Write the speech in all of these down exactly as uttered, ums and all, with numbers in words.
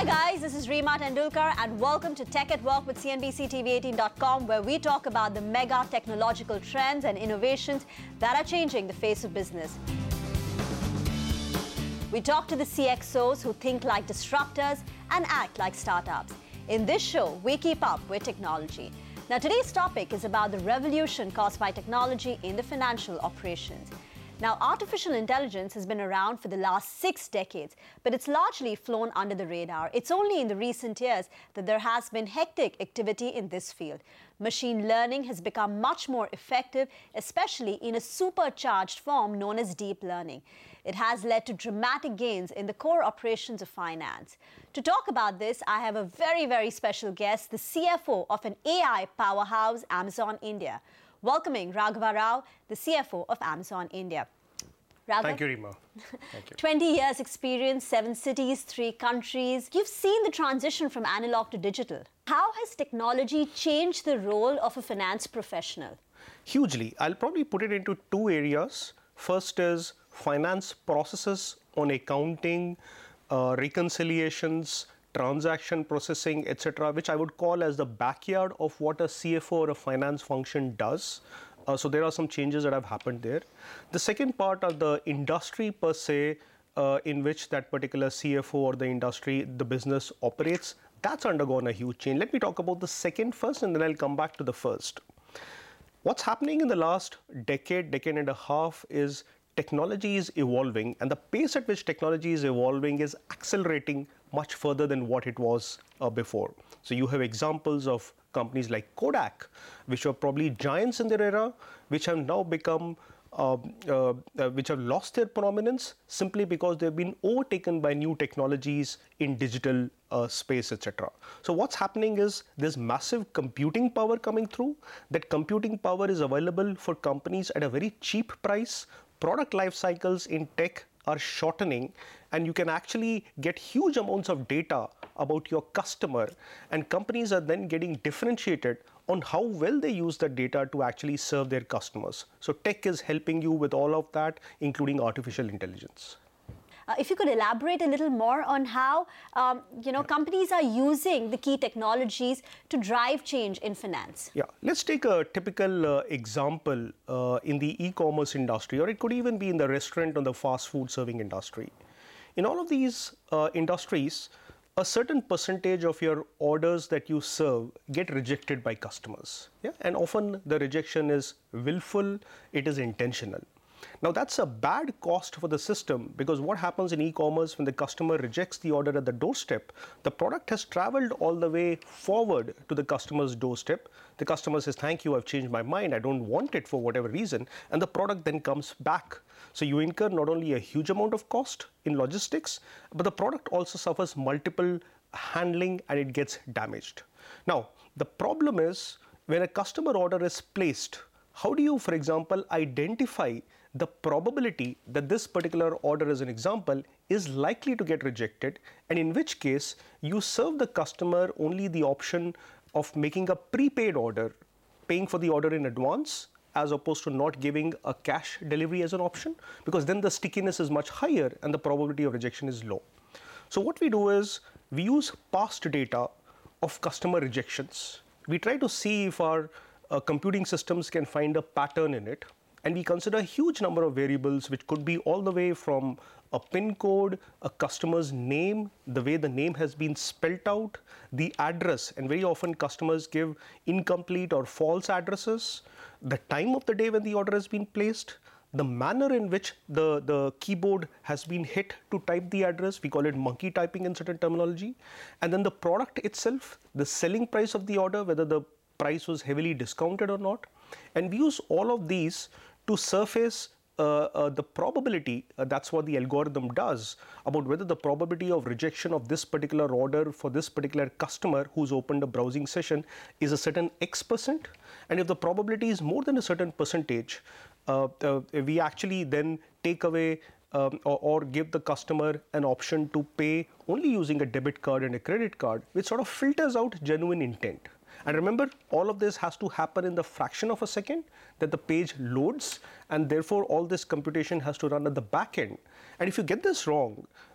Hi guys, this is Reema Tendulkar and welcome to Tech at Work with C N B C T V eighteen dot com, where we talk about the mega technological trends and innovations that are changing the face of business. We talk to the C X Os who think like disruptors and act like startups. In this show, we keep up with technology. Now today's topic is about the revolution caused by technology in the financial operations. Now, artificial intelligence has been around for the last six decades, but it's largely flown under the radar. It's only in the recent years that there has been hectic activity in this field. Machine learning has become much more effective, especially in a supercharged form known as deep learning. It has led to dramatic gains in the core operations of finance. To talk about this, I have a very, very special guest, the C F O of an A I powerhouse, Amazon India. Welcoming Raghava Rao, the C F O of Amazon India. Raghav, Thank you, Reema. Thank you. twenty years experience, seven cities, three countries. You've seen the transition from analog to digital. How has technology changed the role of a finance professional? Hugely. I'll probably put it into two areas. First is finance processes on accounting, uh, reconciliations, transaction processing, et cetera, which I would call as the backyard of what a C F O or a finance function does. Uh, so there are some changes that have happened there. The second part are the industry per se, uh, in which that particular C F O or the industry, the business operates. That's undergone a huge change. Let me talk about the second first, and then I'll come back to the first. What's happening in the last decade, decade and a half is technology is evolving, and the pace at which technology is evolving is accelerating much further than what it was uh, before. So you have examples of companies like Kodak, which were probably giants in their era, which have now become, uh, uh, uh, which have lost their prominence simply because they've been overtaken by new technologies in digital uh, space, et cetera. So what's happening is there's massive computing power coming through. That computing power is available for companies at a very cheap price. Product life cycles in tech are shortening, and you can actually get huge amounts of data about your customer, and companies are then getting differentiated on how well they use that data to actually serve their customers. So tech is helping you with all of that, including artificial intelligence. Uh, if you could elaborate a little more on how um, you know, companies are using the key technologies to drive change in finance. Yeah, let's take a typical uh, example uh, in the e-commerce industry, or it could even be in the restaurant or the fast food serving industry. In all of these uh, industries, a certain percentage of your orders that you serve get rejected by customers. Yeah? And often the rejection is willful, it is intentional. Now that's a bad cost for the system, because what happens in e-commerce when the customer rejects the order at the doorstep, the product has traveled all the way forward to the customer's doorstep. The customer says, thank you, I've changed my mind, I don't want it for whatever reason, and the product then comes back. So you incur not only a huge amount of cost in logistics, but the product also suffers multiple handling and it gets damaged. Now, the problem is when a customer order is placed, how do you, for example, identify the probability that this particular order, as an example, is likely to get rejected, and in which case you serve the customer only the option of making a prepaid order, paying for the order in advance, as opposed to not giving a cash delivery as an option, because then the stickiness is much higher and the probability of rejection is low. So what we do is we use past data of customer rejections. We try to see if our uh, computing systems can find a pattern in it, and we consider a huge number of variables, which could be all the way from a PIN code, a customer's name, the way the name has been spelt out, the address, and very often customers give incomplete or false addresses, the time of the day when the order has been placed, the manner in which the, the keyboard has been hit to type the address, we call it monkey typing in certain terminology, and then the product itself, the selling price of the order, whether the price was heavily discounted or not. And we use all of these to surface uh, uh, the probability, uh, that's what the algorithm does, about whether the probability of rejection of this particular order for this particular customer who's opened a browsing session is a certain X percent. And if the probability is more than a certain percentage, uh, uh, we actually then take away um, or, or give the customer an option to pay only using a debit card and a credit card, which sort of filters out genuine intent. And remember, all of this has to happen in the fraction of a second that the page loads, and therefore all this computation has to run at the back end. And if you get this wrong,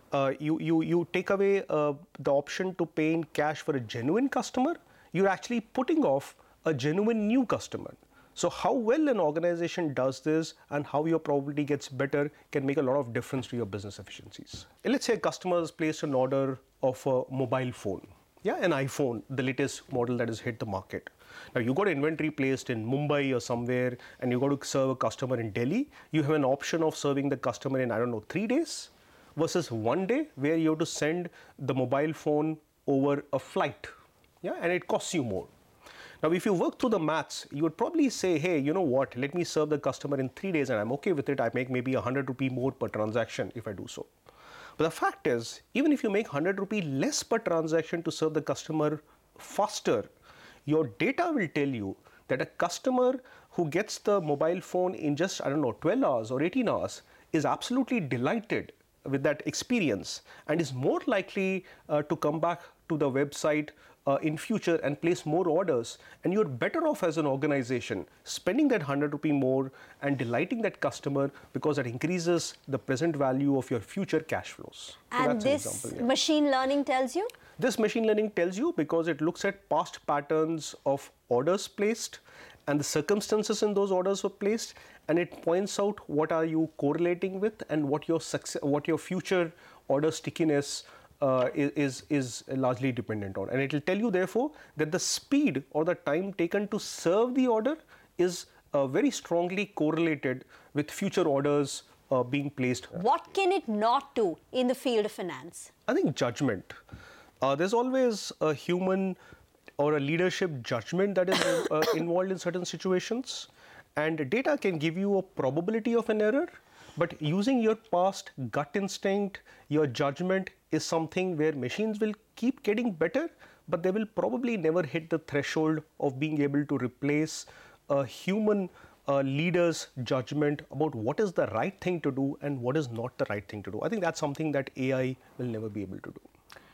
uh, you, you, you take away uh, the option to pay in cash for a genuine customer, you're actually putting off a genuine new customer. So how well an organization does this and how your probability gets better can make a lot of difference to your business efficiencies. Let's say a customer has placed an order of a mobile phone, yeah, an iPhone, the latest model that has hit the market. Now you got inventory placed in Mumbai or somewhere and you got to serve a customer in Delhi. You have an option of serving the customer in, I don't know, three days versus one day where you have to send the mobile phone over a flight, yeah, and it costs you more. Now, if you work through the maths, you would probably say, hey, you know what, let me serve the customer in three days and I'm okay with it. I make maybe one hundred rupee more per transaction if I do so. But the fact is, even if you make one hundred rupee less per transaction to serve the customer faster, your data will tell you that a customer who gets the mobile phone in just, I don't know, twelve hours or eighteen hours is absolutely delighted with that experience and is more likely uh, to come back to the website uh, in future and place more orders, and you're better off as an organization spending that one hundred rupee more and delighting that customer because that increases the present value of your future cash flows. So and this an example, yeah. Machine learning tells you? This machine learning tells you because it looks at past patterns of orders placed and the circumstances in those orders were placed, and it points out what are you correlating with and what your success, what your future order stickiness uh, is, is largely dependent on. And it will tell you therefore that the speed or the time taken to serve the order is uh, very strongly correlated with future orders uh, being placed. What can it not do in the field of finance? I think judgment. Uh, there's always a human or a leadership judgment that is uh, involved in certain situations, and data can give you a probability of an error, but using your past gut instinct, your judgment is something where machines will keep getting better, but they will probably never hit the threshold of being able to replace a human uh, leader's judgment about what is the right thing to do and what is not the right thing to do. I think that's something that A I will never be able to do.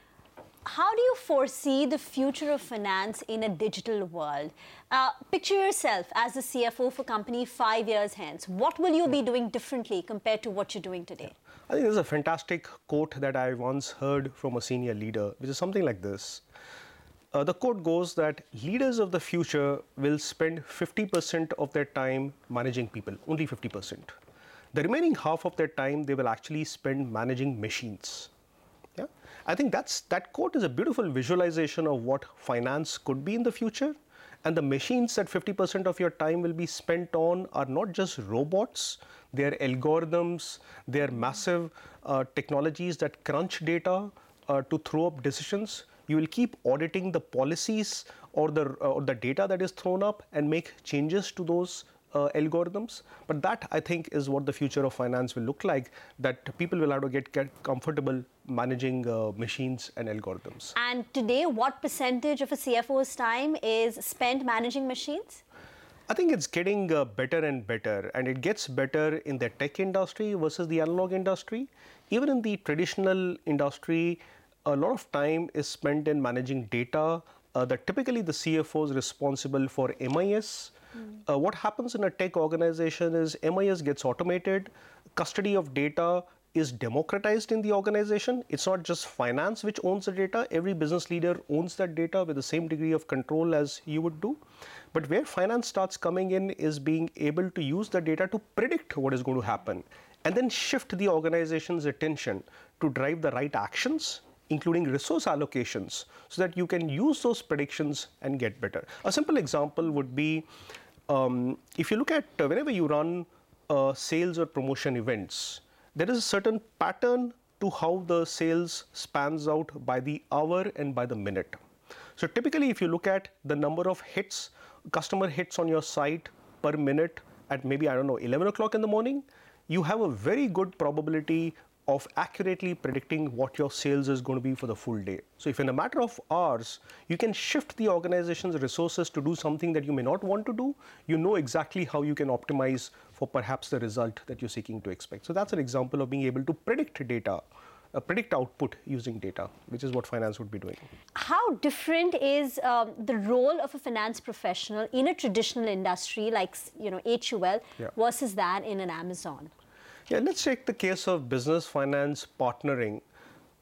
How do you foresee the future of finance in a digital world? Uh, picture yourself as the C F O for a company five years hence. What will you be doing differently compared to what you're doing today? I think there's a fantastic quote that I once heard from a senior leader, which is something like this. Uh, the quote goes that leaders of the future will spend fifty percent of their time managing people, only fifty percent. The remaining half of their time, they will actually spend managing machines. Yeah? I think that's, that quote is a beautiful visualization of what finance could be in the future. And the machines that fifty percent of your time will be spent on are not just robots, they're algorithms, they're massive uh, technologies that crunch data uh, to throw up decisions. You will keep auditing the policies or the, uh, or the data that is thrown up and make changes to those Uh, algorithms. But that, I think, is what the future of finance will look like, that people will have to get, get comfortable managing uh, machines and algorithms. And today, what percentage of a C F O's time is spent managing machines? I think it's getting uh, better and better, and it gets better in the tech industry versus the analog industry. Even in the traditional industry, a lot of time is spent in managing data. Uh, that typically the C F O is responsible for M I S. Uh, what happens in a tech organization is M I S gets automated, custody of data is democratized in the organization. It's not just finance which owns the data. Every business leader owns that data with the same degree of control as you would do. But where finance starts coming in is being able to use the data to predict what is going to happen and then shift the organization's attention to drive the right actions, including resource allocations, so that you can use those predictions and get better. A simple example would be, um, if you look at uh, whenever you run uh, sales or promotion events, there is a certain pattern to how the sales spans out by the hour and by the minute. So typically, if you look at the number of hits, customer hits on your site per minute at maybe, I don't know, eleven o'clock in the morning, you have a very good probability of accurately predicting what your sales is going to be for the full day. So if in a matter of hours, you can shift the organization's resources to do something that you may not want to do, you know exactly how you can optimize for perhaps the result that you're seeking to expect. So that's an example of being able to predict data, uh, predict output using data, which is what finance would be doing. How different is um, the role of a finance professional in a traditional industry like, you know, H U L yeah. versus that in an Amazon? Yeah, let's take the case of business finance partnering.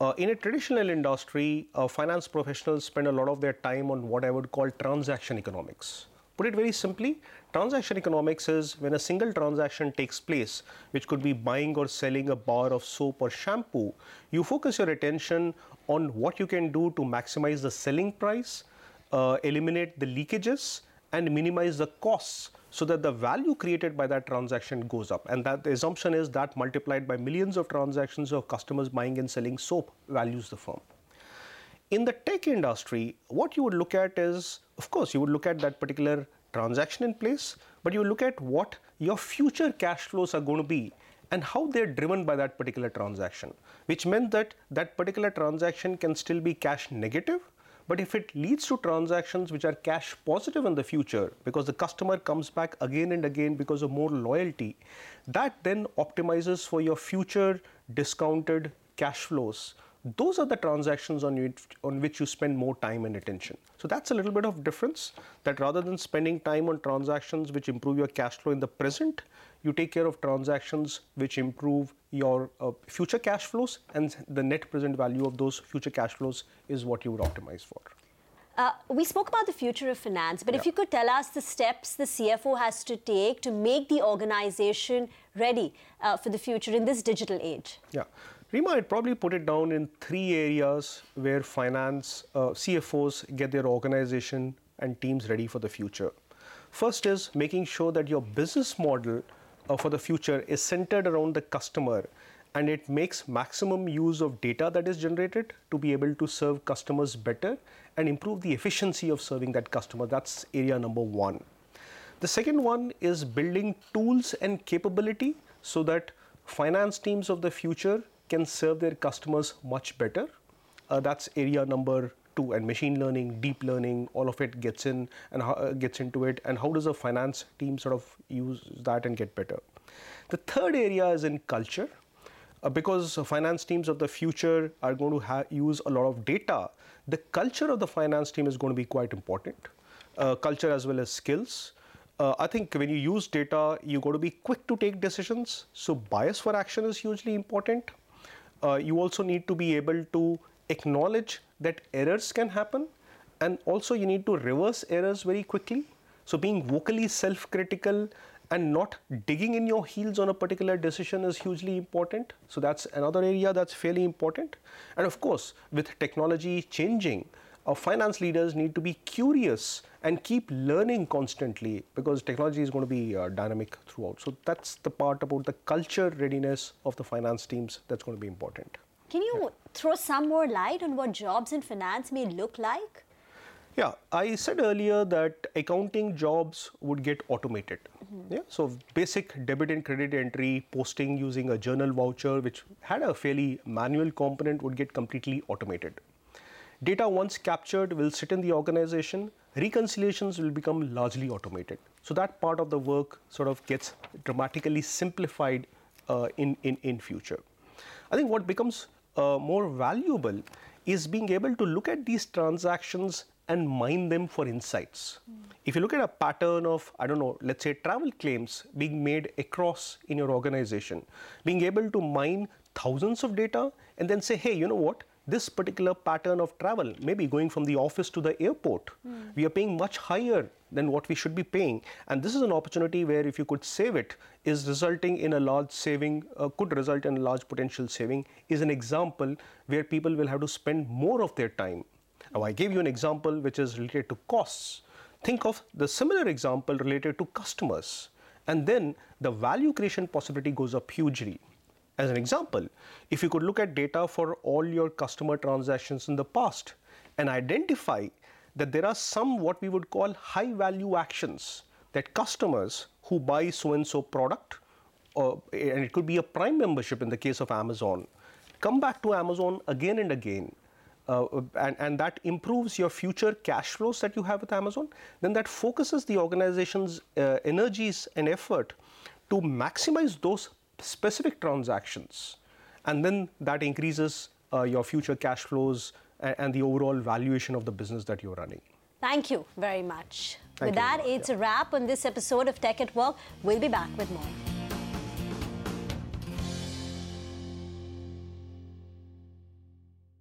Uh, in a traditional industry, uh, finance professionals spend a lot of their time on what I would call transaction economics. Put it very simply, transaction economics is when a single transaction takes place, which could be buying or selling a bar of soap or shampoo, you focus your attention on what you can do to maximize the selling price, uh, eliminate the leakages, and minimize the costs so that the value created by that transaction goes up. And that the assumption is that multiplied by millions of transactions of customers buying and selling soap values the firm. In the tech industry, what you would look at is, of course, you would look at that particular transaction in place, but you look at what your future cash flows are going to be and how they're driven by that particular transaction, which meant that that particular transaction can still be cash negative. But if it leads to transactions which are cash positive in the future, because the customer comes back again and again because of more loyalty, that then optimizes for your future discounted cash flows. Those are the transactions on which, on which you spend more time and attention. So that's a little bit of difference, that rather than spending time on transactions which improve your cash flow in the present, you take care of transactions which improve your uh, future cash flows, and the net present value of those future cash flows is what you would optimize for. Uh, we spoke about the future of finance, but yeah. if you could tell us the steps the C F O has to take to make the organization ready uh, for the future in this digital age. Yeah. Rima, I'd probably put it down in three areas where finance uh, C F Os get their organization and teams ready for the future. First is making sure that your business model uh, for the future is centered around the customer, and it makes maximum use of data that is generated to be able to serve customers better and improve the efficiency of serving that customer. That's area number one. The second one is building tools and capability so that finance teams of the future can serve their customers much better. Uh, that's area number two, and machine learning, deep learning, all of it gets in and uh, gets into it. And how does a finance team sort of use that and get better? The third area is in culture, uh, because finance teams of the future are going to ha- use a lot of data. The culture of the finance team is going to be quite important. Uh, culture as well as skills. Uh, I think when you use data, you got to be quick to take decisions. So bias for action is hugely important. Uh, you also need to be able to acknowledge that errors can happen, and also you need to reverse errors very quickly. So being vocally self-critical and not digging in your heels on a particular decision is hugely important. So that's another area that's fairly important. And of course, with technology changing, our finance leaders need to be curious and keep learning constantly, because technology is going to be uh, dynamic throughout. So that's the part about the culture readiness of the finance teams that's going to be important. Can you yeah. throw some more light on what jobs in finance may look like? Yeah, I said earlier that accounting jobs would get automated. Mm-hmm. Yeah, so basic debit and credit entry, posting using a journal voucher, which had a fairly manual component, would get completely automated. Data once captured will sit in the organization. Reconciliations will become largely automated. So that part of the work sort of gets dramatically simplified uh, in, in, in future. I think what becomes uh, more valuable is being able to look at these transactions and mine them for insights. Mm. If you look at a pattern of, I don't know, let's say travel claims being made across in your organization, being able to mine thousands of data and then say, hey, you know what? This particular pattern of travel, maybe going from the office to the airport, mm. we are paying much higher than what we should be paying. And this is an opportunity where if you could save it, is resulting in a large saving, uh, could result in a large potential saving, is an example where people will have to spend more of their time. Now, I gave you an example which is related to costs. Think of the similar example related to customers. And then the value creation possibility goes up hugely. As an example, if you could look at data for all your customer transactions in the past and identify that there are some what we would call high value actions that customers who buy so-and-so product, or, and it could be a Prime membership in the case of Amazon, come back to Amazon again and again, uh, and, and that improves your future cash flows that you have with Amazon, then that focuses the organization's uh, energies and effort to maximize those specific transactions, and then that increases uh, your future cash flows and, and the overall valuation of the business that you're running. Thank you very much. Thank with you that, very much. It's yeah. a wrap on this episode of Tech at Work. We'll be back with more.